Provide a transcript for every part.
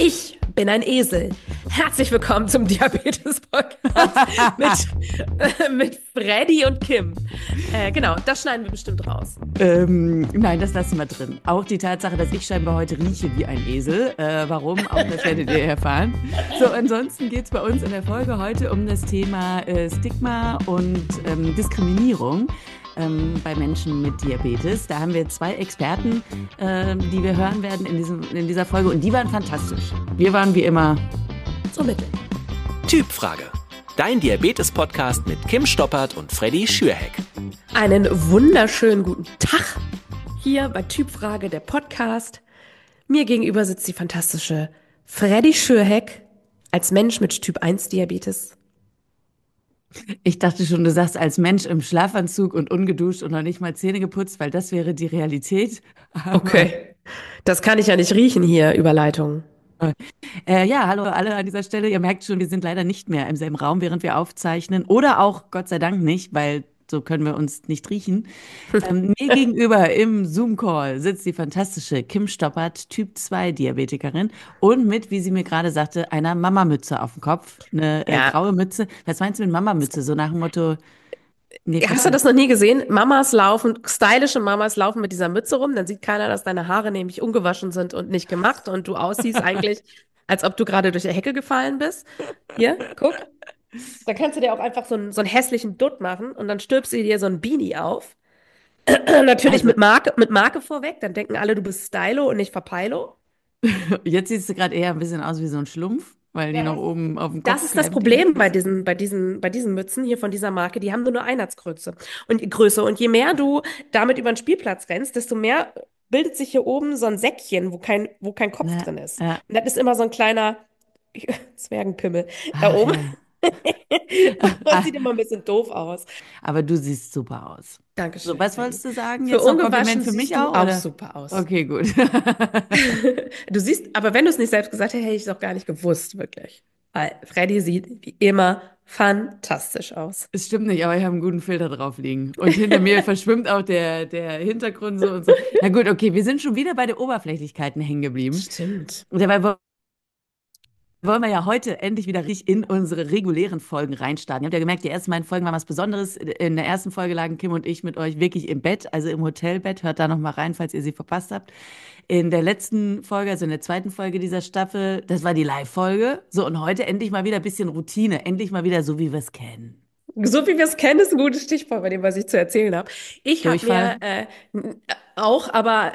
Ich bin ein Esel. Herzlich willkommen zum Diabetes-Podcast mit Freddy und Kim. Genau, das schneiden wir bestimmt raus. Nein, das lassen wir drin. Auch die Tatsache, dass ich scheinbar heute rieche wie ein Esel. Warum? Auch das werdet ihr erfahren. So, ansonsten geht es bei uns in der Folge heute um das Thema Stigma und Diskriminierung bei Menschen mit Diabetes. Da haben wir zwei Experten, die wir hören werden in dieser Folge. Und die waren fantastisch. Wir waren wie immer so mittel. Typfrage. Dein Diabetes-Podcast mit Kim Stoppert und Freddy Schürheck. Einen wunderschönen guten Tag hier bei Typfrage, der Podcast. Mir gegenüber sitzt die fantastische Freddy Schürheck als Mensch mit Typ 1 Diabetes. Ich dachte schon, du sagst als Mensch im Schlafanzug und ungeduscht und noch nicht mal Zähne geputzt, weil das wäre die Realität. Aber okay, das kann ich ja nicht riechen hier, Überleitung. Ja, hallo alle an dieser Stelle. Ihr merkt schon, wir sind leider nicht mehr im selben Raum, während wir aufzeichnen. Oder auch, Gott sei Dank nicht, weil so können wir uns nicht riechen. Mir gegenüber im Zoom-Call sitzt die fantastische Kim Stoppert, Typ 2 Diabetikerin und mit, wie sie mir gerade sagte, einer Mamamütze auf dem Kopf. Eine graue Mütze. Was meinst du mit Mamamütze? So nach dem Motto... Nee, hast du das noch nie gesehen? Stylische Mamas laufen mit dieser Mütze rum, dann sieht keiner, dass deine Haare nämlich ungewaschen sind und nicht gemacht und du aussiehst eigentlich, als ob du gerade durch die Hecke gefallen bist. Hier, guck. Da kannst du dir auch einfach so einen hässlichen Dutt machen und dann stülpst du dir so ein Beanie auf. Natürlich Also, mit Marke vorweg, dann denken alle, du bist Stylo und nicht Verpeilo. jetzt siehst du gerade eher ein bisschen aus wie so ein Schlumpf, weil die noch oben auf dem Kopf Das ist das klemmt. Problem bei diesen Mützen hier von dieser Marke. Die haben nur eine Einheitsgröße und je mehr du damit über den Spielplatz rennst, desto mehr bildet sich hier oben so ein Säckchen, wo kein Kopf drin ist. Ja. Und das ist immer so ein kleiner Zwergenpimmel da oben. Das sieht immer ein bisschen doof aus. Aber du siehst super aus. Dankeschön. So, was wolltest du sagen? Für Jetzt noch ein ungewaschen Kompliment für mich siehst du auch, oder? super aus. Okay, gut. Du siehst, aber wenn du es nicht selbst gesagt hättest, hätte ich es auch gar nicht gewusst, wirklich. Weil Freddy sieht wie immer fantastisch aus. Es stimmt nicht, aber ich habe einen guten Filter drauf liegen. Und hinter mir verschwimmt auch der Hintergrund so und so. Na gut, okay, wir sind schon wieder bei den Oberflächlichkeiten hängen geblieben. Stimmt. Und dabei wollen wir ja heute endlich wieder richtig in unsere regulären Folgen reinstarten. Ihr habt ja gemerkt, die ersten beiden Folgen waren was Besonderes. In der ersten Folge lagen Kim und ich mit euch wirklich im Bett, also im Hotelbett. Hört da noch mal rein, falls ihr sie verpasst habt. In der letzten Folge, also in der zweiten Folge dieser Staffel, das war die Live-Folge. So, und heute endlich mal wieder ein bisschen Routine. Endlich mal wieder so, wie wir es kennen. So wie wir es kennen, ist ein gutes Stichwort bei dem, was ich zu erzählen habe. Ich habe Durchfall? mir auch, aber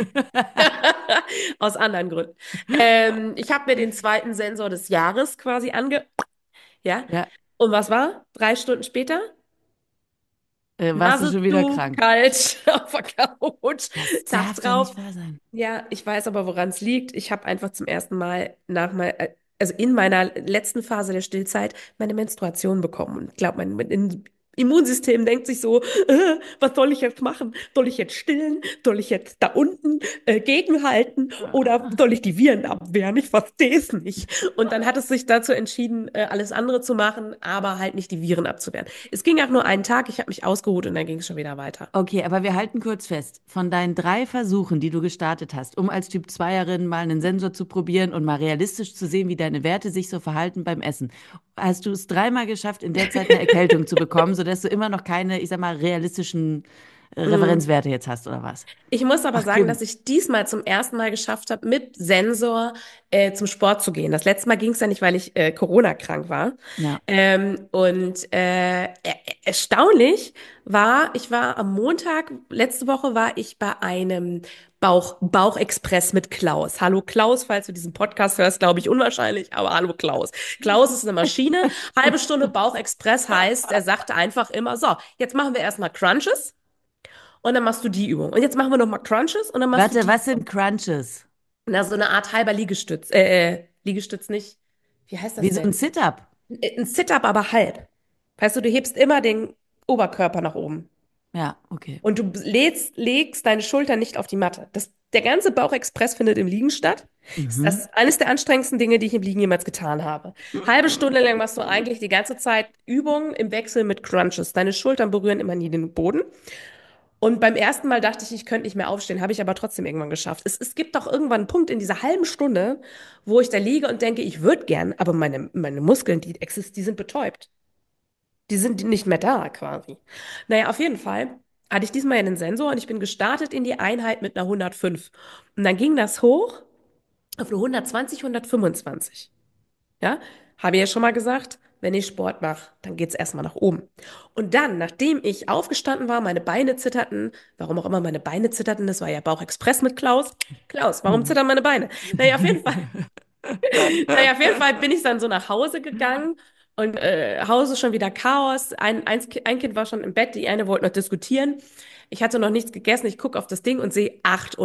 aus anderen Gründen. Ich habe mir den zweiten Sensor des Jahres quasi ja. Ja. Und was war? 3 Stunden später? Warst du Nase schon wieder zu, krank? kalt auf der Couch, Das Tag darf doch nicht drauf. wahr sein. Ja, ich weiß aber, woran es liegt. Ich habe einfach zum ersten Mal also in meiner letzten Phase der Stillzeit, meine Menstruation bekommen. Und ich glaube, mein Immunsystem denkt sich so, was soll ich jetzt machen? Soll ich jetzt stillen? Soll ich jetzt da unten gegenhalten? Oder soll ich die Viren abwehren? Ich verstehe es nicht. Und dann hat es sich dazu entschieden, alles andere zu machen, aber halt nicht die Viren abzuwehren. Es ging auch nur einen Tag, ich habe mich ausgeruht und dann ging es schon wieder weiter. Okay, aber wir halten kurz fest. Von deinen 3 Versuchen, die du gestartet hast, um als Typ 2erin mal einen Sensor zu probieren und mal realistisch zu sehen, wie deine Werte sich so verhalten beim Essen, hast du es 3-mal geschafft, in der Zeit eine Erkältung zu bekommen, sodass du immer noch keine, ich sag mal, realistischen Referenzwerte jetzt hast, oder was? Ich muss aber Ach, sagen, Kim. dass ich diesmal zum ersten Mal geschafft habe, mit Sensor zum Sport zu gehen. Das letzte Mal ging es ja nicht, weil ich Corona-krank war. Ja. Erstaunlich ich war am Montag, letzte Woche war ich bei einem Bauchexpress mit Klaus. Hallo Klaus, falls du diesen Podcast hörst, glaube ich unwahrscheinlich, aber hallo Klaus. Klaus ist eine Maschine. Halbe Stunde Bauchexpress heißt, er sagte einfach immer, so, jetzt machen wir erstmal Crunches. Und dann machst du die Übung. Und jetzt machen wir nochmal Crunches und dann machst du Warte, die. was sind Crunches? Na, so eine Art halber Liegestütz. Liegestütz nicht. Wie heißt das Wie so ein denn? Sit-up. Ein Sit-up, aber halb. Weißt du, du hebst immer den Oberkörper nach oben. Ja, okay. Und du legst deine Schultern nicht auf die Matte. Der ganze Bauchexpress findet im Liegen statt. Das ist eines der anstrengendsten Dinge, die ich im Liegen jemals getan habe. Halbe Stunde lang machst du eigentlich die ganze Zeit Übungen im Wechsel mit Crunches. Deine Schultern berühren immer nie den Boden. Und beim ersten Mal dachte ich, ich könnte nicht mehr aufstehen, habe ich aber trotzdem irgendwann geschafft. Es gibt doch irgendwann einen Punkt in dieser halben Stunde, wo ich da liege und denke, ich würde gern, aber meine Muskeln, die sind betäubt. Die sind nicht mehr da quasi. Naja, auf jeden Fall hatte ich diesmal einen Sensor und ich bin gestartet in die Einheit mit einer 105. Und dann ging das hoch auf eine 120, 125. Ja, habe ich ja schon mal gesagt, wenn ich Sport mache, dann geht's erstmal nach oben. Und dann, nachdem ich aufgestanden war, meine Beine zitterten, warum auch immer meine Beine zitterten, das war ja Bauchexpress mit Klaus. Klaus, warum zittern meine Beine? Naja, auf jeden Fall. Naja, auf jeden Fall bin ich dann so nach Hause gegangen und Hause schon wieder Chaos. Ein Kind war schon im Bett, die eine wollte noch diskutieren. Ich hatte noch nichts gegessen. Ich gucke auf das Ding und sehe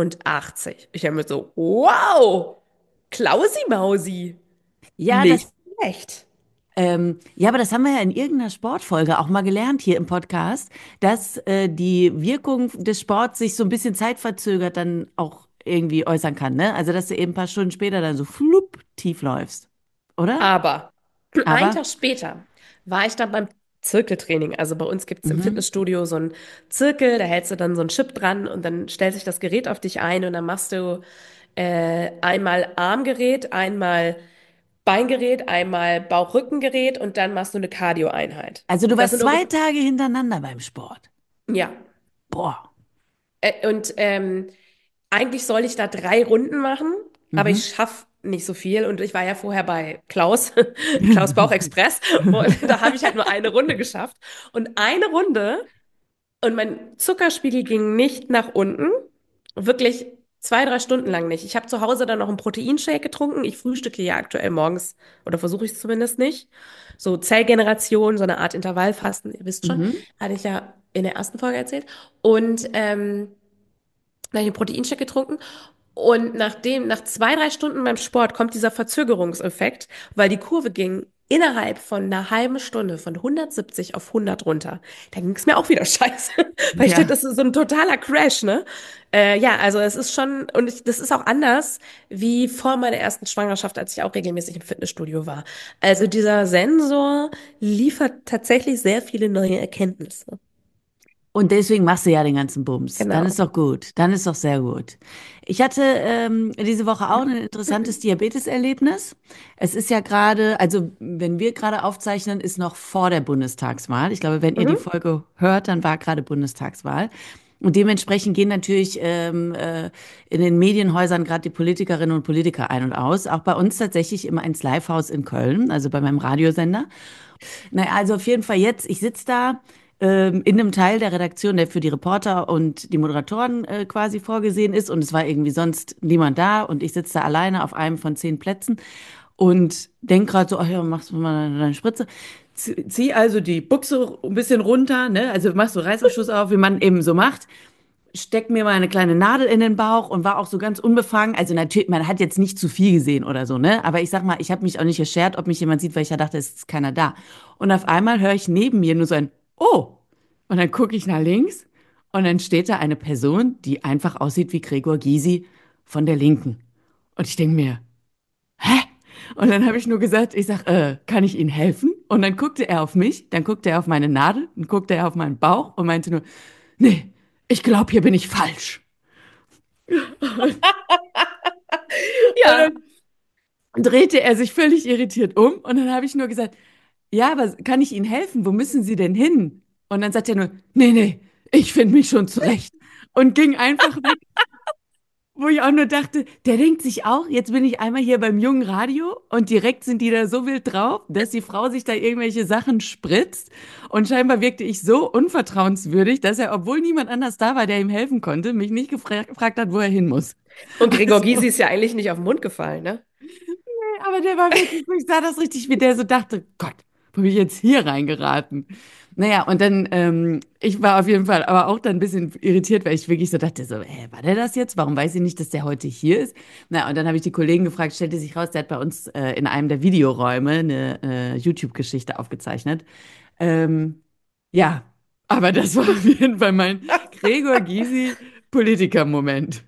88. Ich habe mir so, wow, Klausi Mausi, Ja, nicht das schlecht. Ja, aber das haben wir ja in irgendeiner Sportfolge auch mal gelernt hier im Podcast, dass die Wirkung des Sports sich so ein bisschen zeitverzögert dann auch irgendwie äußern kann, ne? Also, dass du eben ein paar Stunden später dann so flupp tief läufst, oder? Aber einen Aber, Tag später war ich dann beim Zirkeltraining. Also bei uns gibt es im mhm. Fitnessstudio so einen Zirkel, da hältst du dann so einen Chip dran und dann stellt sich das Gerät auf dich ein und dann machst du einmal Armgerät, einmal Beingerät, einmal Bauchrückengerät und dann machst du eine Cardio-Einheit. Also du Das warst sind zwei ungefähr, Tage hintereinander beim Sport. ja. Boah. Und eigentlich soll ich da 3 Runden machen, aber Mhm. ich schaffe nicht so viel. Und ich war ja vorher bei Klaus, Klaus Bauch Express, und da habe ich halt nur eine Runde geschafft. Und eine Runde und mein Zuckerspiegel ging nicht nach unten. Wirklich 2, 3 Stunden lang nicht. Ich habe zu Hause dann noch einen Proteinshake getrunken. Ich frühstücke ja aktuell morgens, oder versuche ich es zumindest nicht. So Zellgeneration, so eine Art Intervallfasten, ihr wisst schon, Mhm. hatte ich ja in der ersten Folge erzählt. Und dann habe ich einen Proteinshake getrunken. Und nach 2, 3 Stunden beim Sport kommt dieser Verzögerungseffekt, weil die Kurve ging innerhalb von einer halben Stunde von 170 auf 100 runter. Da ging es mir auch wieder scheiße, weil ich dachte, Ja. das ist so ein totaler Crash, ne? Ja, also es ist schon, das ist auch anders wie vor meiner ersten Schwangerschaft, als ich auch regelmäßig im Fitnessstudio war. Also dieser Sensor liefert tatsächlich sehr viele neue Erkenntnisse. Und deswegen machst du ja den ganzen Bums. Dann ist Genau. doch gut. Dann ist doch sehr gut. Ich hatte diese Woche auch ein interessantes Diabeteserlebnis. Es ist ja gerade, also wenn wir gerade aufzeichnen, ist noch vor der Bundestagswahl. Ich glaube, wenn ihr die Mhm. Folge hört, dann war gerade Bundestagswahl. Und dementsprechend gehen natürlich in den Medienhäusern gerade die Politikerinnen und Politiker ein und aus. Auch bei uns tatsächlich im 1 Live-Haus in Köln, also bei meinem Radiosender. Naja, also auf jeden Fall jetzt, ich sitze da in einem Teil der Redaktion, der für die Reporter und die Moderatoren quasi vorgesehen ist. Und es war irgendwie sonst niemand da. Und ich sitze da alleine auf einem von 10 Plätzen und denk gerade so, ach ja, machst du mal deine Spritze. Zieh also die Buchse ein bisschen runter, ne? Also machst du Reißverschluss auf, wie man eben so macht. Steck mir mal eine kleine Nadel in den Bauch und war auch so ganz unbefangen. Also natürlich, man hat jetzt nicht zu viel gesehen oder so, ne? Aber ich sag mal, ich habe mich auch nicht geschert, ob mich jemand sieht, weil ich ja dachte, es ist keiner da. Und auf einmal höre ich neben mir nur so ein Oh. Und dann gucke ich nach links und dann steht da eine Person, die einfach aussieht wie Gregor Gysi von der Linken. Und ich denke mir, hä? Und dann habe ich nur gesagt, ich sag, kann ich Ihnen helfen? Und dann guckte er auf mich, dann guckte er auf meine Nadel, dann guckte er auf meinen Bauch und meinte nur, nee, ich glaube, hier bin ich falsch. Und Ja. dann drehte er sich völlig irritiert um und dann habe ich nur gesagt, ja, aber kann ich Ihnen helfen? Wo müssen Sie denn hin? Und dann sagt er nur, nee, nee, ich finde mich schon zurecht. Und ging einfach weg, wo ich auch nur dachte, der denkt sich auch, jetzt bin ich einmal hier beim jungen Radio und direkt sind die da so wild drauf, dass die Frau sich da irgendwelche Sachen spritzt. Und scheinbar wirkte ich so unvertrauenswürdig, dass er, obwohl niemand anders da war, der ihm helfen konnte, mich nicht gefragt hat, wo er hin muss. Und Gregor Also, Gysi ist ja eigentlich nicht auf den Mund gefallen, ne? aber der war wirklich, ich sah das richtig, wie der so dachte, Gott, wo bin ich jetzt hier reingeraten? Naja, und dann, ich war auf jeden Fall aber auch dann ein bisschen irritiert, weil ich wirklich so dachte, so, war der das jetzt? Warum weiß ich nicht, dass der heute hier ist? Na, und dann habe ich die Kollegen gefragt, stellte sich raus, der hat bei uns in einem der Videoräume eine YouTube-Geschichte aufgezeichnet. Ähm, ja, aber das war auf jeden Fall mein Gregor Gysi Politiker-Moment.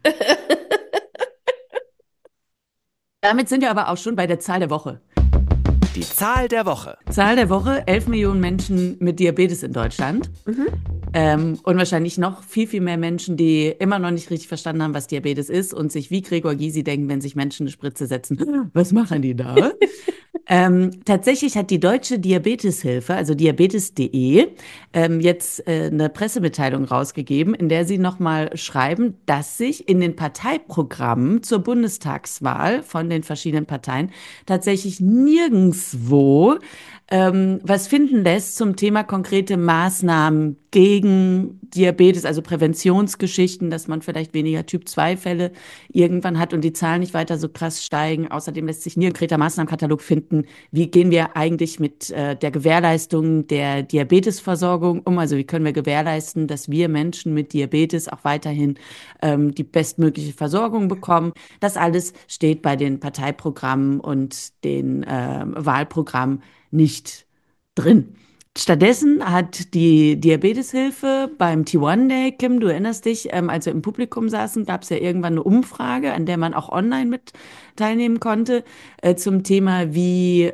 Damit sind wir aber auch schon bei der Zahl der Woche. Die Zahl der Woche. Zahl der Woche, 11 Millionen Menschen mit Diabetes in Deutschland. Mhm. Und wahrscheinlich noch viel, viel mehr Menschen, die immer noch nicht richtig verstanden haben, was Diabetes ist und sich wie Gregor Gysi denken, wenn sich Menschen eine Spritze setzen. Was machen die da? Tatsächlich hat die Deutsche Diabeteshilfe, also diabetes.de, jetzt eine Pressemitteilung rausgegeben, in der sie nochmal schreiben, dass sich in den Parteiprogrammen zur Bundestagswahl von den verschiedenen Parteien tatsächlich nirgendwo was finden lässt zum Thema konkrete Maßnahmen gegen Diabetes, also Präventionsgeschichten, dass man vielleicht weniger Typ-2-Fälle irgendwann hat und die Zahlen nicht weiter so krass steigen. Außerdem lässt sich nie ein konkreter Maßnahmenkatalog finden. Wie gehen wir eigentlich mit der Gewährleistung der Diabetesversorgung um? Also wie können wir gewährleisten, dass wir Menschen mit Diabetes auch weiterhin die bestmögliche Versorgung bekommen? Das alles steht bei den Parteiprogrammen und den Wahlprogrammen nicht drin. Stattdessen hat die Diabeteshilfe beim T1 Day, Kim, du erinnerst dich, als wir im Publikum saßen, gab es ja irgendwann eine Umfrage, an der man auch online mit teilnehmen konnte, zum Thema, wie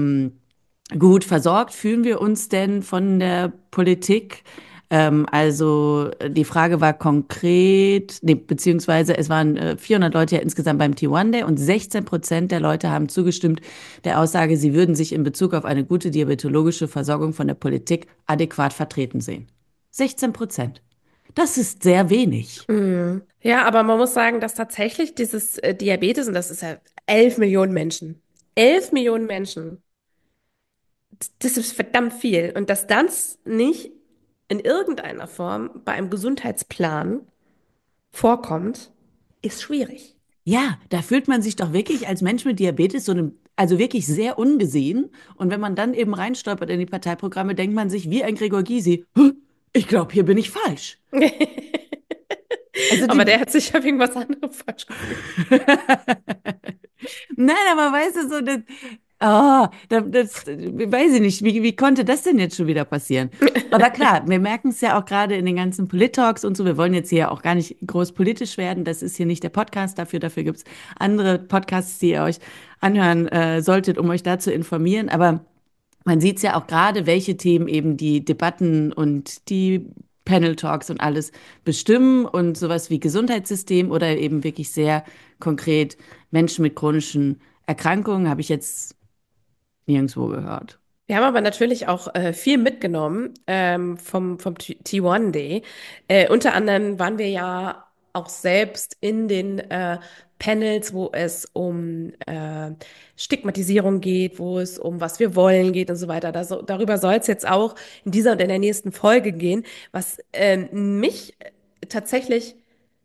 gut versorgt fühlen wir uns denn von der Politik? Also die Frage war konkret, nee, beziehungsweise es waren 400 Leute ja insgesamt beim T1 Day und 16% der Leute haben zugestimmt der Aussage, sie würden sich in Bezug auf eine gute diabetologische Versorgung von der Politik adäquat vertreten sehen. 16%. Das ist sehr wenig. Ja, aber man muss sagen, dass tatsächlich dieses Diabetes, und das ist ja 11 Millionen Menschen, 11 Millionen Menschen, das ist verdammt viel. Und dass das nicht in irgendeiner Form bei einem Gesundheitsplan vorkommt, ist schwierig. Ja, da fühlt man sich doch wirklich als Mensch mit Diabetes also wirklich sehr ungesehen. Und wenn man dann eben reinstolpert in die Parteiprogramme, denkt man sich wie ein Gregor Gysi, ich glaube, hier bin ich falsch. Also Aber der hat sich ja wegen was anderes falsch gefühlt. Nein, aber weißt du, so das weiß ich nicht, wie konnte das denn jetzt schon wieder passieren? Aber klar, wir merken es ja auch gerade in den ganzen Polit-Talks und so, wir wollen jetzt hier auch gar nicht groß politisch werden, das ist hier nicht der Podcast dafür gibt es andere Podcasts, die ihr euch anhören solltet, um euch da zu informieren, aber man sieht es ja auch gerade, welche Themen eben die Debatten und die Panel Talks und alles bestimmen und sowas wie Gesundheitssystem oder eben wirklich sehr konkret Menschen mit chronischen Erkrankungen habe ich jetzt nirgendwo gehört. Wir haben aber natürlich auch viel mitgenommen vom T1 Day. Unter anderem waren wir ja auch selbst in den Panels, wo es um Stigmatisierung geht, wo es um was wir wollen geht und so weiter. Darüber soll es jetzt auch in dieser und in der nächsten Folge gehen, was mich tatsächlich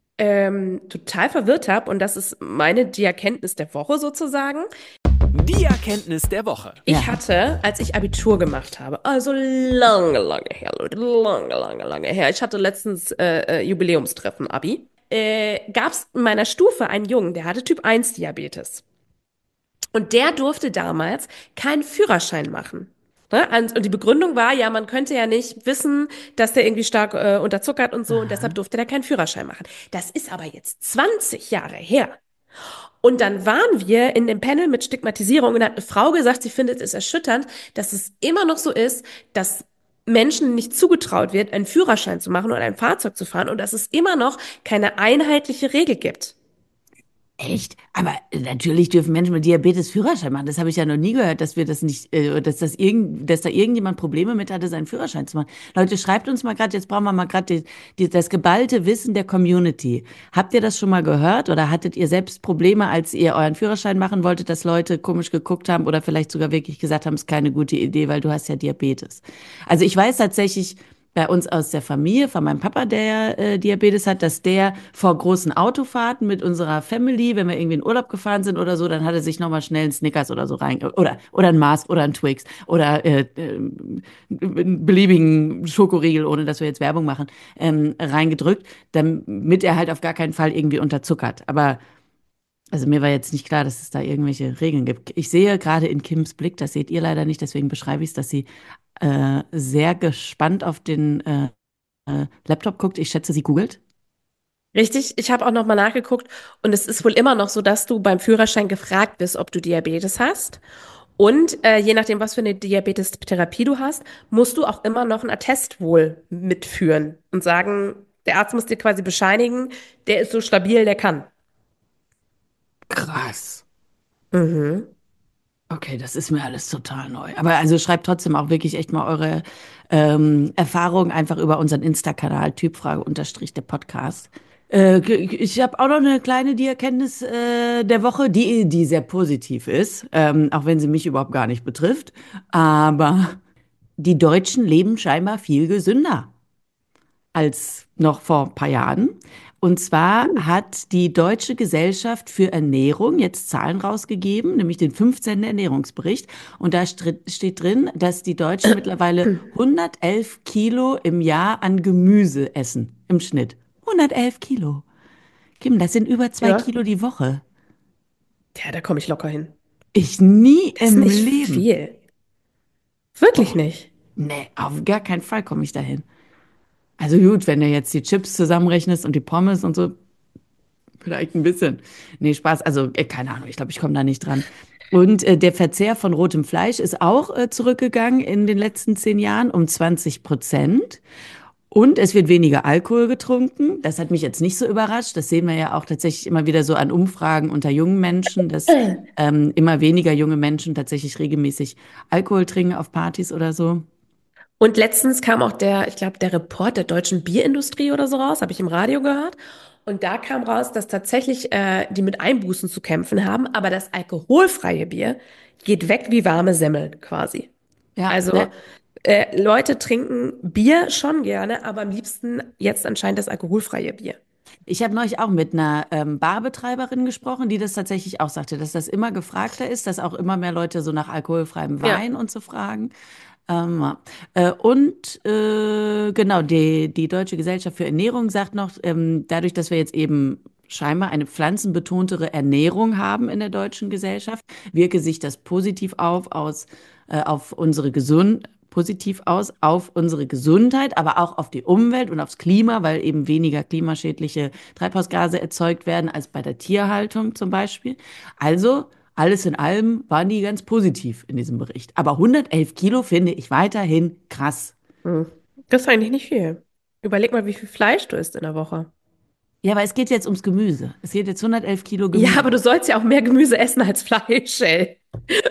total verwirrt hat. Und das ist die Erkenntnis der Woche sozusagen. Die Erkenntnis der Woche. Ich hatte, als ich Abitur gemacht habe, also lange, lange her, Leute, lange, lange, lange her. Ich hatte letztens Jubiläumstreffen, Abi. Gab es in meiner Stufe einen Jungen, der hatte Typ 1 Diabetes. Und der durfte damals keinen Führerschein machen. Ne? Und die Begründung war, ja, man könnte ja nicht wissen, dass der irgendwie stark unterzuckert und so, und deshalb durfte der keinen Führerschein machen. Das ist aber jetzt 20 Jahre her. Und dann waren wir in dem Panel mit Stigmatisierung und hat eine Frau gesagt, sie findet es erschütternd, dass es immer noch so ist, dass Menschen nicht zugetraut wird, einen Führerschein zu machen oder ein Fahrzeug zu fahren und dass es immer noch keine einheitliche Regel gibt. Echt? Aber natürlich dürfen Menschen mit Diabetes Führerschein machen. Das habe ich ja noch nie gehört, dass wir das nicht, dass da irgendjemand Probleme mit hatte, seinen Führerschein zu machen. Leute, schreibt uns mal gerade, jetzt brauchen wir mal gerade das geballte Wissen der Community. Habt ihr das schon mal gehört oder hattet ihr selbst Probleme, als ihr euren Führerschein machen wolltet, dass Leute komisch geguckt haben oder vielleicht sogar wirklich gesagt haben, es ist keine gute Idee, weil du hast ja Diabetes? Also ich weiß tatsächlich, bei uns aus der Familie, von meinem Papa, der Diabetes hat, dass der vor großen Autofahrten mit unserer Family, wenn wir irgendwie in Urlaub gefahren sind oder so, dann hat er sich nochmal schnell einen Snickers oder so rein, oder ein Mars oder ein Twix oder einen beliebigen Schokoriegel, ohne dass wir jetzt Werbung machen, reingedrückt, damit er halt auf gar keinen Fall irgendwie unterzuckert. Aber also mir war jetzt nicht klar, dass es da irgendwelche Regeln gibt. Ich sehe gerade in Kims Blick, das seht ihr leider nicht, deswegen beschreibe ich es, dass sie sehr gespannt auf den Laptop guckt. Ich schätze, sie googelt. Richtig, ich habe auch nochmal nachgeguckt und es ist wohl immer noch so, dass du beim Führerschein gefragt bist, ob du Diabetes hast. Und je nachdem, was für eine Diabetestherapie du hast, musst du auch immer noch einen Attest wohl mitführen und sagen, der Arzt muss dir quasi bescheinigen, der ist so stabil, der kann. Krass. Mhm. Okay, das ist mir alles total neu. Aber also schreibt trotzdem auch wirklich echt mal eure Erfahrungen einfach über unseren Insta-Kanal, Typfrage unterstrich der Podcast. Ich habe auch noch eine kleine die Erkenntnis der Woche, die sehr positiv ist, auch wenn sie mich überhaupt gar nicht betrifft. Aber die Deutschen leben scheinbar viel gesünder als noch vor ein paar Jahren. Und zwar hat die Deutsche Gesellschaft für Ernährung jetzt Zahlen rausgegeben, nämlich den 15. Ernährungsbericht. Und da steht drin, dass die Deutschen mittlerweile 111 Kilo im Jahr an Gemüse essen, im Schnitt. 111 Kilo. Kim, das sind über 2 Kilo Ja. die Woche. Ja, da komme ich locker hin. Ich nie Das ist im nicht Leben. viel. Wirklich Oh, nicht. nee, auf gar keinen Fall komme ich dahin. Also gut, wenn du jetzt die Chips zusammenrechnest und die Pommes und so, vielleicht ein bisschen. Nee, Spaß. Also, keine Ahnung, ich glaube, ich komme da nicht dran. Und der Verzehr von rotem Fleisch ist auch zurückgegangen in den letzten 10 Jahren um 20%. Und es wird weniger Alkohol getrunken. Das hat mich jetzt nicht so überrascht. Das sehen wir ja auch tatsächlich immer wieder so an Umfragen unter jungen Menschen, dass immer weniger junge Menschen tatsächlich regelmäßig Alkohol trinken auf Partys oder so. Und letztens kam auch ich glaube, der Report der deutschen Bierindustrie oder so raus, habe ich im Radio gehört. Und da kam raus, dass tatsächlich die mit Einbußen zu kämpfen haben, aber das alkoholfreie Bier geht weg wie warme Semmeln quasi. Ja, Also Leute trinken Bier schon gerne, aber am liebsten jetzt anscheinend das alkoholfreie Bier. ich habe neulich auch mit einer Barbetreiberin gesprochen, die das tatsächlich auch sagte, dass das immer gefragter ist, dass auch immer mehr Leute so nach alkoholfreiem Ja. Wein und so fragen. Ja. Genau, die Deutsche Gesellschaft für Ernährung sagt noch, dadurch, dass wir jetzt eben scheinbar eine pflanzenbetontere Ernährung haben in der deutschen Gesellschaft, wirke sich das auf unsere positiv aus auf unsere Gesundheit, aber auch auf die Umwelt und aufs Klima, weil eben weniger klimaschädliche Treibhausgase erzeugt werden als bei der Tierhaltung zum Beispiel. Also alles in allem waren die ganz positiv in diesem Bericht. Aber 111 Kilo finde ich weiterhin krass. Hm. Das ist eigentlich nicht viel. Überleg mal, wie viel Fleisch du isst in der Woche. Ja, aber es geht jetzt ums Gemüse. Es geht jetzt 111 Kilo Ja, aber Gemüse. du sollst ja auch mehr Gemüse essen als Fleisch, ey.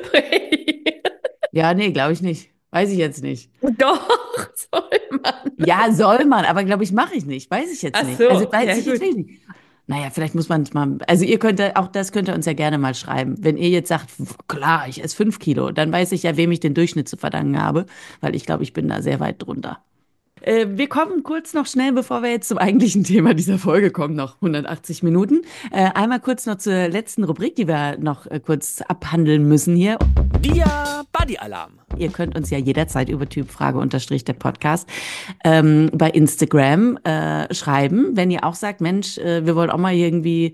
Ja, nee, glaube ich nicht. Weiß ich jetzt nicht. Doch, soll man. Ja, soll man, aber glaube ich, mache ich nicht. Weiß ich jetzt Ach nicht. Also so, weiß ja ich jetzt gut. wirklich nicht. Naja, vielleicht muss man es mal. Also ihr könnt auch das könnt ihr uns ja gerne mal schreiben. Wenn ihr jetzt sagt, klar, ich esse 5 Kilo, dann weiß ich ja, wem ich den Durchschnitt zu verdanken habe, weil ich glaube, ich bin da sehr weit drunter. Wir kommen kurz noch schnell, bevor wir jetzt zum eigentlichen Thema dieser Folge kommen, noch 180 Minuten. Einmal kurz noch zur letzten Rubrik, die wir noch kurz abhandeln müssen hier. Dia Buddy Alarm. Ihr könnt uns ja jederzeit über Typfrage unterstrich der Podcast bei Instagram schreiben, wenn ihr auch sagt, Mensch, wir wollen auch mal irgendwie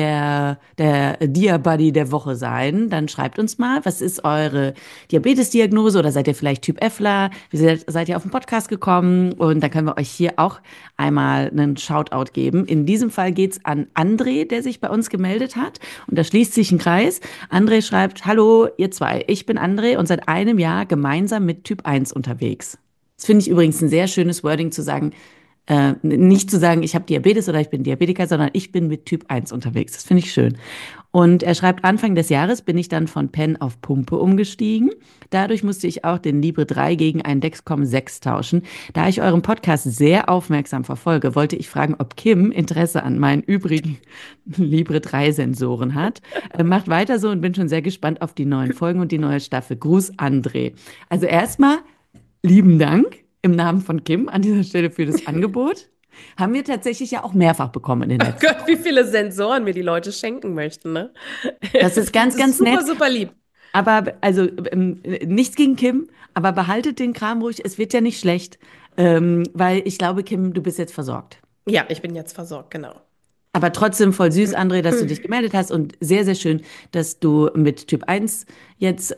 der Dia-Buddy der Woche sein, dann schreibt uns mal, was ist eure Diabetesdiagnose oder seid ihr vielleicht Typ Fler? Wie seid ihr auf den Podcast gekommen? Und dann können wir euch hier auch einmal einen Shoutout geben. In diesem Fall geht's an André, der sich bei uns gemeldet hat. Und da schließt sich ein Kreis. André schreibt, hallo ihr zwei, ich bin André und seit einem Jahr gemeinsam mit Typ 1 unterwegs. Das finde ich übrigens ein sehr schönes Wording zu sagen, nicht zu sagen, ich habe Diabetes oder ich bin Diabetiker, sondern ich bin mit Typ 1 unterwegs. Das finde ich schön. Und er schreibt, Anfang des Jahres bin ich dann von Pen auf Pumpe umgestiegen. Dadurch musste ich auch den Libre 3 gegen einen Dexcom 6 tauschen. Da ich euren Podcast sehr aufmerksam verfolge, wollte ich fragen, ob Kim Interesse an meinen übrigen Libre 3 Sensoren hat. Macht weiter so und bin schon sehr gespannt auf die neuen Folgen und die neue Staffel. Gruß, André. Also erstmal lieben Dank im Namen von Kim an dieser Stelle für das Angebot. Haben wir tatsächlich ja auch mehrfach bekommen in den Oh letzten Gott, wie viele Sensoren mir die Leute schenken möchten, ne? Das ist ganz, Das ist ganz super, nett. super lieb. Aber also nichts gegen Kim, aber behaltet den Kram ruhig. Es wird ja nicht schlecht, weil ich glaube, Kim, du bist jetzt versorgt. Ja, ich bin jetzt versorgt, genau. Aber trotzdem voll süß, André, dass du dich gemeldet hast und sehr, sehr schön, dass du mit Typ 1 jetzt,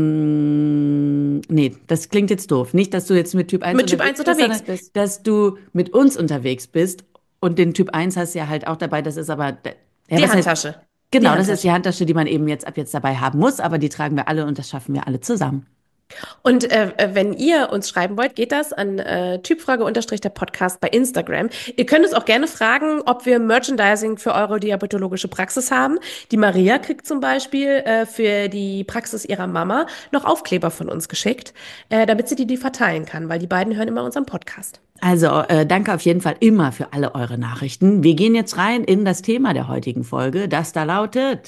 nee, das klingt jetzt doof. Nicht, dass du jetzt mit Typ 1 Mit Typ 1 bist, unterwegs sondern bist. dass du mit uns unterwegs bist und den Typ 1 hast du ja halt auch dabei. Das ist aber, ja, Die was heißt, Handtasche. Genau, das ist die Handtasche, die man eben ab jetzt dabei haben muss, aber die tragen wir alle und das schaffen wir alle zusammen. Und wenn ihr uns schreiben wollt, geht das an Typfrage-der Podcast bei Instagram. Ihr könnt uns auch gerne fragen, ob wir Merchandising für eure diabetologische Praxis haben. Die Maria kriegt zum Beispiel für die Praxis ihrer Mama noch Aufkleber von uns geschickt, damit sie die verteilen kann, weil die beiden hören immer unseren Podcast. Also danke auf jeden Fall immer für alle eure Nachrichten. Wir gehen jetzt rein in das Thema der heutigen Folge, das da lautet: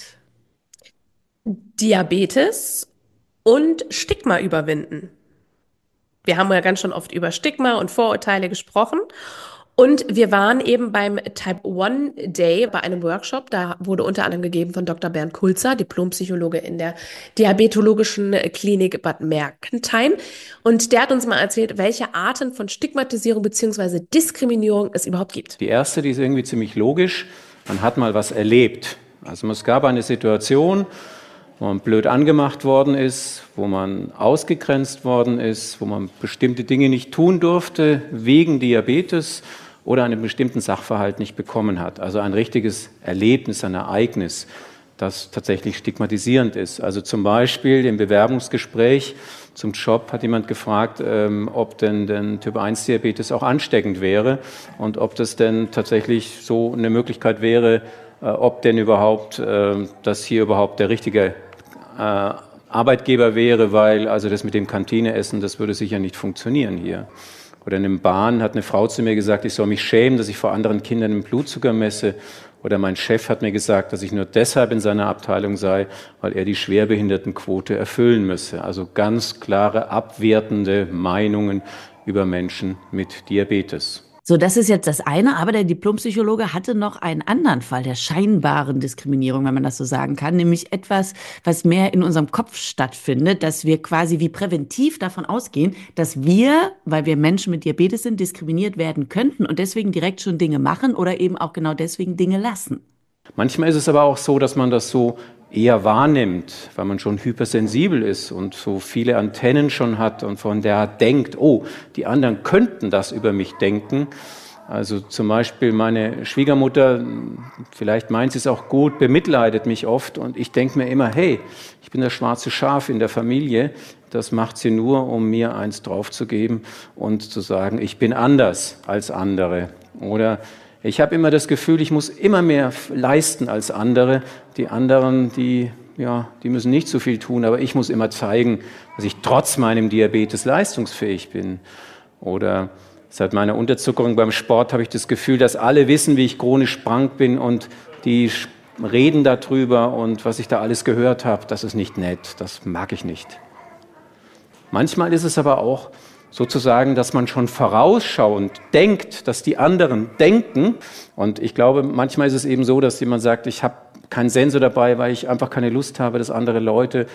Diabetes und Stigma überwinden. Wir haben ja ganz schon oft über Stigma und Vorurteile gesprochen. Und wir waren eben beim Type 1 Day bei einem Workshop. Da wurde unter anderem gegeben von Dr. Bernd Kulzer, Diplompsychologe in der Diabetologischen Klinik Bad Mergentheim. Und der hat uns mal erzählt, welche Arten von Stigmatisierung bzw. Diskriminierung es überhaupt gibt. Die erste, die ist irgendwie ziemlich logisch. Man hat mal was erlebt. Also es gab eine Situation, wo man blöd angemacht worden ist, wo man ausgegrenzt worden ist, wo man bestimmte Dinge nicht tun durfte wegen Diabetes oder einen bestimmten Sachverhalt nicht bekommen hat. Also ein richtiges Erlebnis, ein Ereignis, das tatsächlich stigmatisierend ist. Also zum Beispiel im Bewerbungsgespräch zum Job hat jemand gefragt, ob denn Typ-1-Diabetes auch ansteckend wäre und ob das denn tatsächlich so eine Möglichkeit wäre, ob denn überhaupt das hier überhaupt der richtige Arbeitgeber wäre, weil also das mit dem Kantineessen, das würde sicher nicht funktionieren hier. Oder in der Bahn hat eine Frau zu mir gesagt, ich soll mich schämen, dass ich vor anderen Kindern den Blutzucker messe. Oder mein Chef hat mir gesagt, dass ich nur deshalb in seiner Abteilung sei, weil er die Schwerbehindertenquote erfüllen müsse. Also ganz klare abwertende Meinungen über Menschen mit Diabetes. So, das ist jetzt das eine, aber der Diplompsychologe hatte noch einen anderen Fall der scheinbaren Diskriminierung, wenn man das so sagen kann, nämlich etwas, was mehr in unserem Kopf stattfindet, dass wir quasi wie präventiv davon ausgehen, dass wir, weil wir Menschen mit Diabetes sind, diskriminiert werden könnten und deswegen direkt schon Dinge machen oder eben auch genau deswegen Dinge lassen. Manchmal ist es aber auch so, dass man das so eher wahrnimmt, weil man schon hypersensibel ist und so viele Antennen schon hat und von der denkt, oh, die anderen könnten das über mich denken. Also zum Beispiel meine Schwiegermutter, vielleicht meint sie es auch gut, bemitleidet mich oft und ich denke mir immer, hey, ich bin das schwarze Schaf in der Familie, das macht sie nur, um mir eins draufzugeben und zu sagen, ich bin anders als andere. Oder ich habe immer das Gefühl, ich muss immer mehr leisten als andere. Die anderen, die müssen nicht so viel tun, aber ich muss immer zeigen, dass ich trotz meinem Diabetes leistungsfähig bin. Oder seit meiner Unterzuckerung beim Sport habe ich das Gefühl, dass alle wissen, wie ich chronisch krank bin und die reden darüber und was ich da alles gehört habe, das ist nicht nett, das mag ich nicht. Manchmal ist es aber auch sozusagen, dass man schon vorausschauend denkt, dass die anderen denken. Und ich glaube, manchmal ist es eben so, dass jemand sagt, ich habe keinen Sensor dabei, weil ich einfach keine Lust habe, dass andere Leute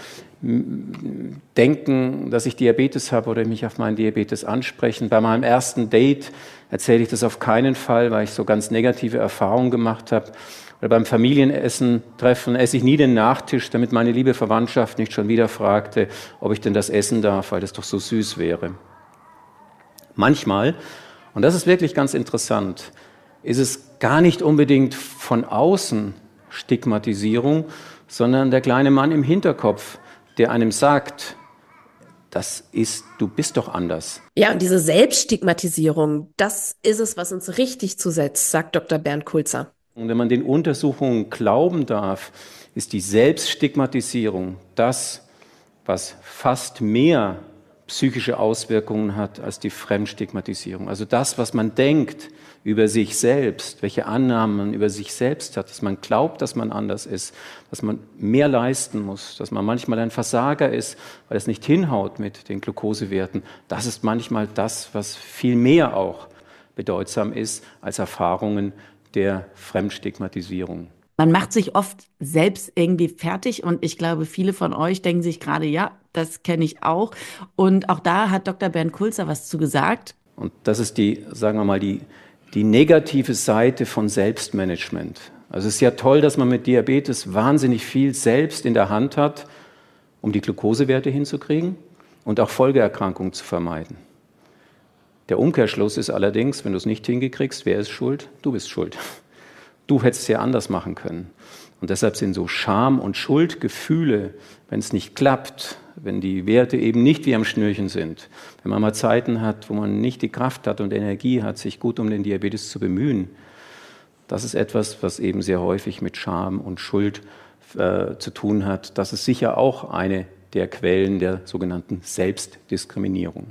denken, dass ich Diabetes habe oder mich auf meinen Diabetes ansprechen. Bei meinem ersten Date erzähle ich das auf keinen Fall, weil ich so ganz negative Erfahrungen gemacht habe. Oder beim Familienessen-Treffen esse ich nie den Nachtisch, damit meine liebe Verwandtschaft nicht schon wieder fragte, ob ich denn das essen darf, weil das doch so süß wäre. Manchmal, und das ist wirklich ganz interessant, ist es gar nicht unbedingt von außen Stigmatisierung, sondern der kleine Mann im Hinterkopf, der einem sagt, du bist doch anders. Ja, und diese Selbststigmatisierung, das ist es, was uns richtig zusetzt, sagt Dr. Bernd Kulzer. Und wenn man den Untersuchungen glauben darf, ist die Selbststigmatisierung das, was fast mehr psychische Auswirkungen hat als die Fremdstigmatisierung. Also das, was man denkt über sich selbst, welche Annahmen man über sich selbst hat, dass man glaubt, dass man anders ist, dass man mehr leisten muss, dass man manchmal ein Versager ist, weil es nicht hinhaut mit den Glukosewerten. Das ist manchmal das, was viel mehr auch bedeutsam ist als Erfahrungen der Fremdstigmatisierung. Man macht sich oft selbst irgendwie fertig und ich glaube, viele von euch denken sich gerade, ja, das kenne ich auch. Und auch da hat Dr. Bernd Kulzer was zu gesagt. Und das ist sagen wir mal, die negative Seite von Selbstmanagement. Also es ist ja toll, dass man mit Diabetes wahnsinnig viel selbst in der Hand hat, um die Glukosewerte hinzukriegen und auch Folgeerkrankungen zu vermeiden. Der Umkehrschluss ist allerdings, wenn du es nicht hingekriegst, wer ist schuld? Du bist schuld. Du hättest es ja anders machen können. Und deshalb sind so Scham- und Schuldgefühle, wenn es nicht klappt, wenn die Werte eben nicht wie am Schnürchen sind, wenn man mal Zeiten hat, wo man nicht die Kraft hat und Energie hat, sich gut um den Diabetes zu bemühen, das ist etwas, was eben sehr häufig mit Scham und Schuld zu tun hat. Das ist sicher auch eine der Quellen der sogenannten Selbstdiskriminierung.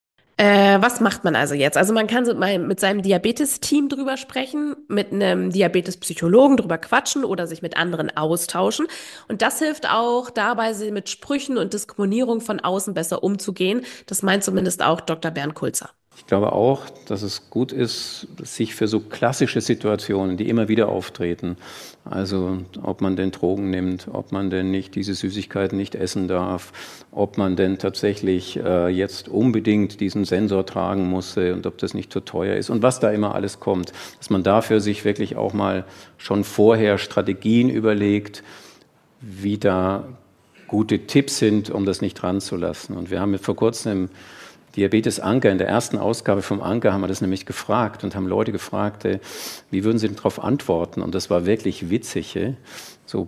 Was macht man also jetzt? Also man kann so mal mit seinem Diabetes-Team drüber sprechen, mit einem Diabetes-Psychologen drüber quatschen oder sich mit anderen austauschen. Und das hilft auch dabei, mit Sprüchen und Diskriminierung von außen besser umzugehen. Das meint zumindest auch Dr. Bernd Kulzer. Ich glaube auch, dass es gut ist, sich für so klassische Situationen, die immer wieder auftreten, also ob man denn Drogen nimmt, ob man denn nicht diese Süßigkeiten nicht essen darf, ob man denn tatsächlich jetzt unbedingt diesen Sensor tragen musste und ob das nicht zu teuer ist und was da immer alles kommt, dass man dafür sich wirklich auch mal schon vorher Strategien überlegt, wie da gute Tipps sind, um das nicht ranzulassen. Und wir haben vor kurzem im Diabetes Anker, in der ersten Ausgabe vom Anker haben wir das nämlich gefragt und haben Leute gefragt, wie würden sie denn darauf antworten? Und das war wirklich witzig. So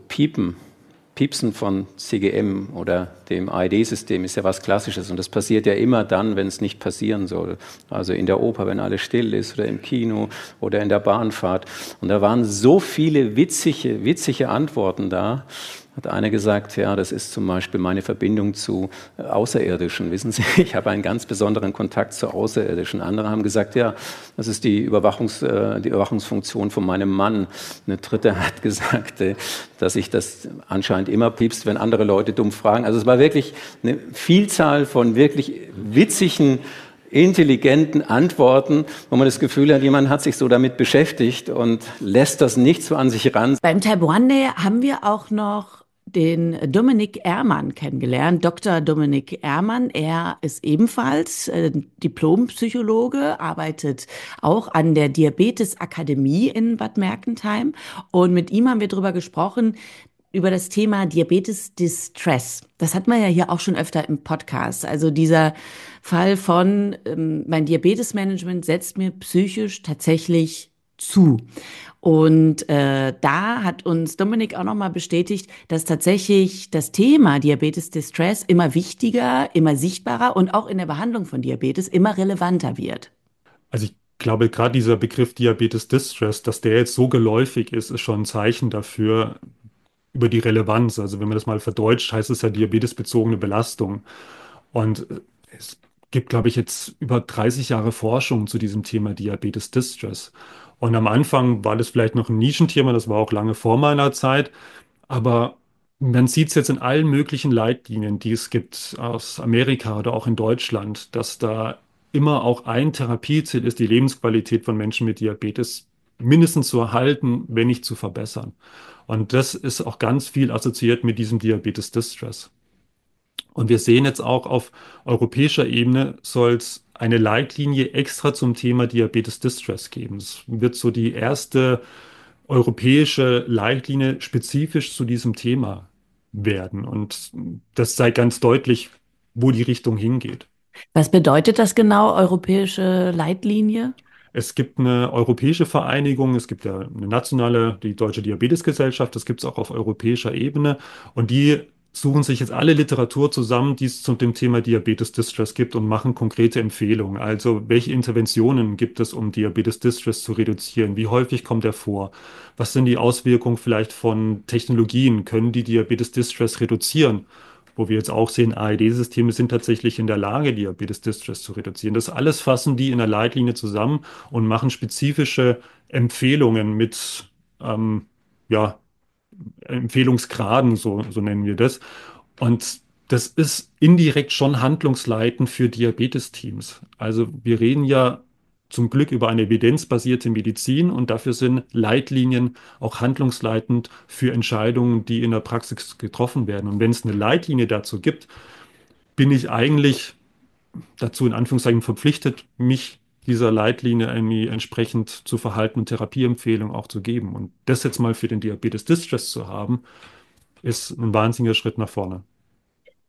Piepsen von CGM oder dem AED-System ist ja was Klassisches und das passiert ja immer dann, wenn es nicht passieren soll. Also in der Oper, wenn alles still ist oder im Kino oder in der Bahnfahrt. Und da waren so viele witzige Antworten da. Hat einer gesagt, ja, das ist zum Beispiel meine Verbindung zu Außerirdischen. Wissen Sie, ich habe einen ganz besonderen Kontakt zu Außerirdischen. Andere haben gesagt, ja, das ist die Überwachungsfunktion von meinem Mann. Eine dritte hat gesagt, dass ich das anscheinend immer piepst, wenn andere Leute dumm fragen. Also es war wirklich eine Vielzahl von wirklich witzigen, intelligenten Antworten, wo man das Gefühl hat, jemand hat sich so damit beschäftigt und lässt das nicht so an sich ran. Beim Type 1 Day haben wir auch noch den Dominik Ehrmann kennengelernt, Dr. Dominik Ehrmann. Er ist ebenfalls Diplompsychologe, arbeitet auch an der Diabetesakademie in Bad Mergentheim. Und mit ihm haben wir darüber gesprochen, über das Thema Diabetes Distress. Das hat man ja hier auch schon öfter im Podcast. Also dieser Fall von, mein Diabetesmanagement setzt mir psychisch tatsächlich zu. Und da hat uns Dominik auch nochmal bestätigt, dass tatsächlich das Thema Diabetes Distress immer wichtiger, immer sichtbarer und auch in der Behandlung von Diabetes immer relevanter wird. Also ich glaube, gerade dieser Begriff Diabetes Distress, dass der jetzt so geläufig ist, ist schon ein Zeichen dafür, über die Relevanz. Also wenn man das mal verdeutscht, heißt es ja diabetesbezogene Belastung. Und es gibt, glaube ich, jetzt über 30 Jahre Forschung zu diesem Thema Diabetes Distress. Und am Anfang war das vielleicht noch ein Nischenthema, das war auch lange vor meiner Zeit. Aber man sieht es jetzt in allen möglichen Leitlinien, die es gibt aus Amerika oder auch in Deutschland, dass da immer auch ein Therapieziel ist, die Lebensqualität von Menschen mit Diabetes mindestens zu erhalten, wenn nicht zu verbessern. Und das ist auch ganz viel assoziiert mit diesem Diabetes Distress. Und wir sehen jetzt auch auf europäischer Ebene soll es eine Leitlinie extra zum Thema Diabetes Distress geben. Es wird so die erste europäische Leitlinie spezifisch zu diesem Thema werden. Und das zeigt ganz deutlich, wo die Richtung hingeht. Was bedeutet das genau, europäische Leitlinie? Es gibt eine europäische Vereinigung, es gibt ja eine nationale, die Deutsche Diabetesgesellschaft, das gibt es auch auf europäischer Ebene. Und die suchen sich jetzt alle Literatur zusammen, die es zu dem Thema Diabetes Distress gibt und machen konkrete Empfehlungen. Also welche Interventionen gibt es, um Diabetes Distress zu reduzieren? Wie häufig kommt er vor? Was sind die Auswirkungen vielleicht von Technologien? Können die Diabetes Distress reduzieren? Wo wir jetzt auch sehen, AED-Systeme sind tatsächlich in der Lage, Diabetes Distress zu reduzieren. Das alles fassen die in der Leitlinie zusammen und machen spezifische Empfehlungen mit ja, Empfehlungsgraden, so nennen wir das. Und das ist indirekt schon handlungsleitend für Diabetesteams. Also wir reden ja zum Glück über eine evidenzbasierte Medizin und dafür sind Leitlinien auch handlungsleitend für Entscheidungen, die in der Praxis getroffen werden. Und wenn es eine Leitlinie dazu gibt, bin ich eigentlich dazu in Anführungszeichen verpflichtet, mich dieser Leitlinie irgendwie entsprechend zu Verhalten und Therapieempfehlungen auch zu geben. Und das jetzt mal für den Diabetes Distress zu haben, ist ein wahnsinniger Schritt nach vorne.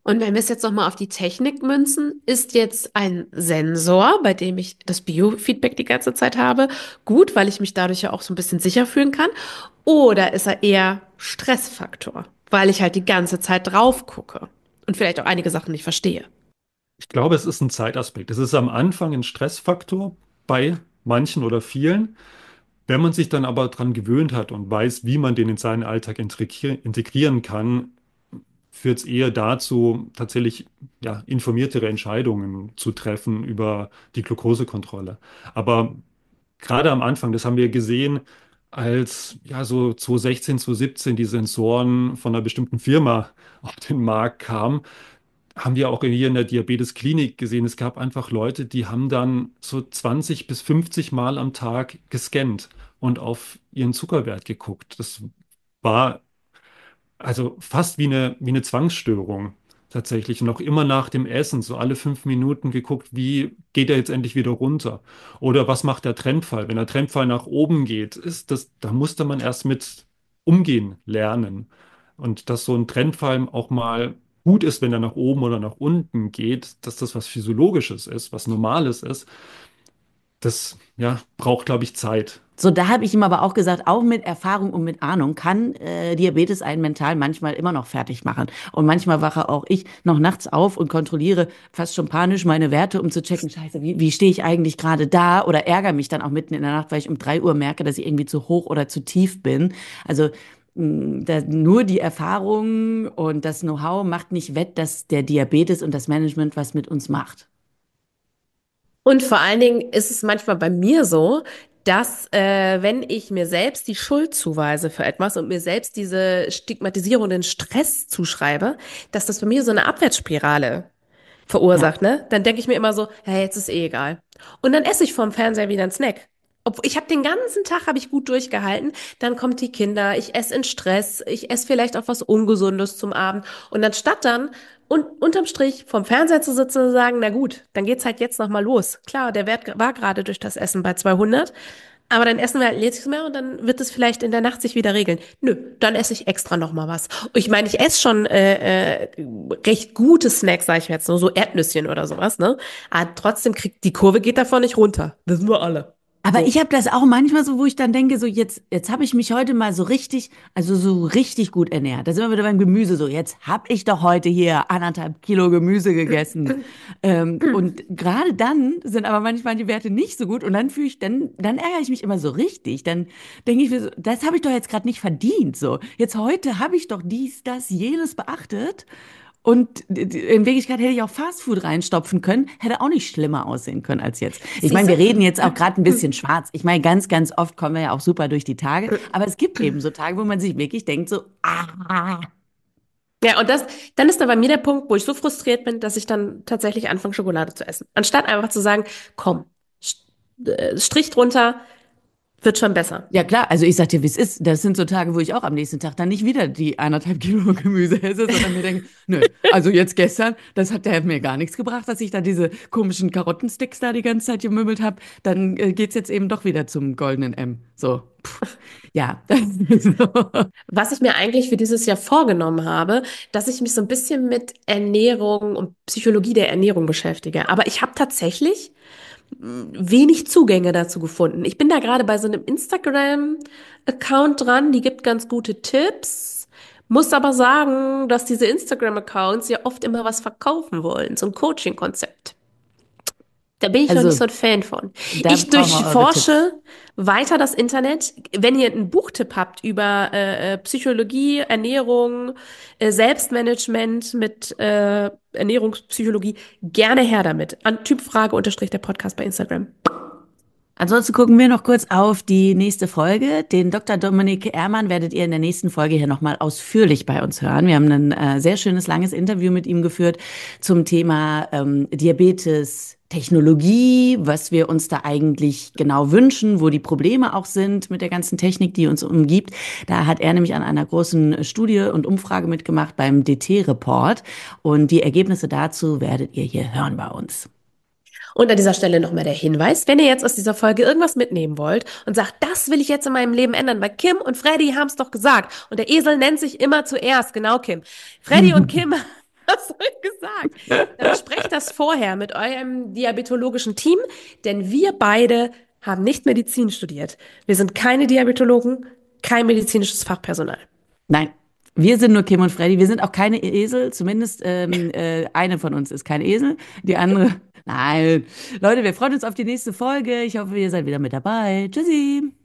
Und wenn wir es jetzt nochmal auf die Technik münzen, ist jetzt ein Sensor, bei dem ich das Biofeedback die ganze Zeit habe, gut, weil ich mich dadurch ja auch so ein bisschen sicher fühlen kann? Oder ist er eher Stressfaktor, weil ich halt die ganze Zeit drauf gucke und vielleicht auch einige Sachen nicht verstehe? Ich glaube, es ist ein Zeitaspekt. Es ist am Anfang ein Stressfaktor bei manchen oder vielen. Wenn man sich dann aber daran gewöhnt hat und weiß, wie man den in seinen Alltag integrieren kann, führt es eher dazu, tatsächlich ja, informiertere Entscheidungen zu treffen über die Glukosekontrolle. Aber gerade am Anfang, das haben wir gesehen, als ja so 2016, 2017 die Sensoren von einer bestimmten Firma auf den Markt kamen, haben wir auch hier in der Diabetesklinik gesehen. Es gab einfach Leute, die haben dann so 20 bis 50 Mal am Tag gescannt und auf ihren Zuckerwert geguckt. Das war also fast wie eine Zwangsstörung tatsächlich. Und auch immer nach dem Essen, so alle 5 Minuten geguckt, wie geht er jetzt endlich wieder runter? Oder was macht der Trendfall? Wenn der Trendfall nach oben geht, da musste man erst mit umgehen lernen. Und dass so ein Trendfall auch mal gut ist, wenn er nach oben oder nach unten geht, dass das was Physiologisches ist, was Normales ist, das ja, braucht, glaube ich, Zeit. So, da habe ich ihm aber auch gesagt, auch mit Erfahrung und mit Ahnung kann Diabetes einen mental manchmal immer noch fertig machen. Und manchmal wache auch ich noch nachts auf und kontrolliere fast schon panisch meine Werte, um zu checken, scheiße, wie stehe ich eigentlich gerade da? Oder ärgere mich dann auch mitten in der Nacht, weil ich um 3 Uhr merke, dass ich irgendwie zu hoch oder zu tief bin. Also nur die Erfahrung und das Know-how macht nicht wett, dass der Diabetes und das Management was mit uns macht. Und vor allen Dingen ist es manchmal bei mir so, dass wenn ich mir selbst die Schuld zuweise für etwas und mir selbst diese Stigmatisierung, den Stress zuschreibe, dass das bei mir so eine Abwärtsspirale Ja. verursacht, ne? Dann denke ich mir immer so, hey, jetzt ist eh egal. Und dann esse ich vorm Fernseher wieder einen Snack. Obwohl ich habe den ganzen Tag habe ich gut durchgehalten, dann kommt die Kinder, ich esse in Stress, ich esse vielleicht auch was Ungesundes zum Abend und anstatt dann und unterm Strich vorm Fernseher zu sitzen und sagen, na gut, dann geht's halt jetzt noch mal los. Klar, der Wert war gerade durch das Essen bei 200, aber dann essen wir halt nichts mehr und dann wird es vielleicht in der Nacht sich wieder regeln. Nö, dann esse ich extra noch mal was. Ich meine, ich esse schon recht gute Snacks, sage ich jetzt, so Erdnüsschen oder sowas, ne? Aber trotzdem kriegt die Kurve geht davon nicht runter. Wissen wir alle. Aber ich So. habe das auch manchmal so, wo ich dann denke, so jetzt habe ich mich heute mal so richtig, also so richtig gut ernährt. Da sind wir wieder beim Gemüse so. Jetzt habe ich doch heute hier 1,5 Kilo Gemüse gegessen. Und gerade dann sind aber manchmal die Werte nicht so gut und dann dann ärgere ich mich immer so richtig. Dann denke ich mir so, das habe ich doch jetzt gerade nicht verdient. So, jetzt heute habe ich doch dies, das, jenes beachtet. Und in Wirklichkeit hätte ich auch Fastfood reinstopfen können, hätte auch nicht schlimmer aussehen können als jetzt. Ich Siehst meine, wir reden du? jetzt auch gerade ein bisschen schwarz. Ich meine, ganz oft kommen wir ja auch super durch die Tage. Aber es gibt eben so Tage, wo man sich wirklich denkt so, Ja, und dann ist da bei mir der Punkt, wo ich so frustriert bin, dass ich dann tatsächlich anfange, Schokolade zu essen. Anstatt einfach zu sagen, komm, Strich drunter, wird schon besser. ja klar, also ich sag dir, wie es ist. Das sind so Tage, wo ich auch am nächsten Tag dann nicht wieder die 1,5 Kilo Gemüse esse, sondern mir denke, nö, also jetzt gestern, der hat mir gar nichts gebracht, dass ich da diese komischen Karottensticks da die ganze Zeit gemümmelt habe. Dann geht's jetzt eben doch wieder zum goldenen M. So, ja. So. Was ich mir eigentlich für dieses Jahr vorgenommen habe, dass ich mich so ein bisschen mit Ernährung und Psychologie der Ernährung beschäftige. Aber ich habe tatsächlich wenig Zugänge dazu gefunden. Ich bin da gerade bei so einem Instagram-Account dran, die gibt ganz gute Tipps. Muss aber sagen, dass diese Instagram-Accounts ja oft immer was verkaufen wollen, so ein Coaching-Konzept. Da bin ich noch nicht Also, so ein Fan von. da Ich brauchen wir eure Tipps. durchforsche weiter das Internet. Wenn ihr einen Buchtipp habt über Psychologie, Ernährung, Selbstmanagement mit Ernährungspsychologie, gerne her damit. An Typfrage unterstrich der Podcast bei Instagram. Ansonsten gucken wir noch kurz auf die nächste Folge. Den Dr. Dominik Ehrmann werdet ihr in der nächsten Folge hier nochmal ausführlich bei uns hören. Wir haben ein sehr schönes, langes Interview mit ihm geführt zum Thema Diabetes, Technologie, was wir uns da eigentlich genau wünschen, wo die Probleme auch sind mit der ganzen Technik, die uns umgibt. Da hat er nämlich an einer großen Studie und Umfrage mitgemacht beim DT-Report. Und die Ergebnisse dazu werdet ihr hier hören bei uns. Und an dieser Stelle nochmal der Hinweis, wenn ihr jetzt aus dieser Folge irgendwas mitnehmen wollt und sagt, das will ich jetzt in meinem Leben ändern, weil Kim und Freddy haben es doch gesagt und der Esel nennt sich immer zuerst, genau Kim. Freddy und Kim Hast du gesagt? Dann besprecht das vorher mit eurem diabetologischen Team, denn wir beide haben nicht Medizin studiert. Wir sind keine Diabetologen, kein medizinisches Fachpersonal. Nein, wir sind nur Kim und Freddy. Wir sind auch keine Esel. Zumindest eine von uns ist kein Esel. Die andere, nein. Leute, wir freuen uns auf die nächste Folge. Ich hoffe, ihr seid wieder mit dabei. Tschüssi.